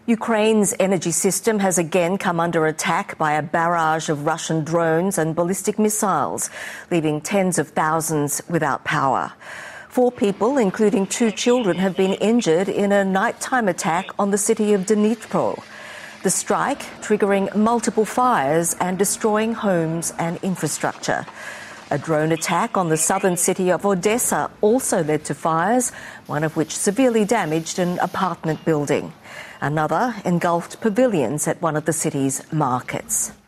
Ukraine's energy system has again come under attack by a barrage of Russian drones and ballistic missiles, leaving tens of thousands without power. 4 people, including 2 children, have been injured in a nighttime attack on the city of Dnipro. The strike triggering multiple fires and destroying homes and infrastructure. A drone attack on the southern city of Odessa also led to fires, one of which severely damaged an apartment building. Another engulfed pavilions at one of the city's markets.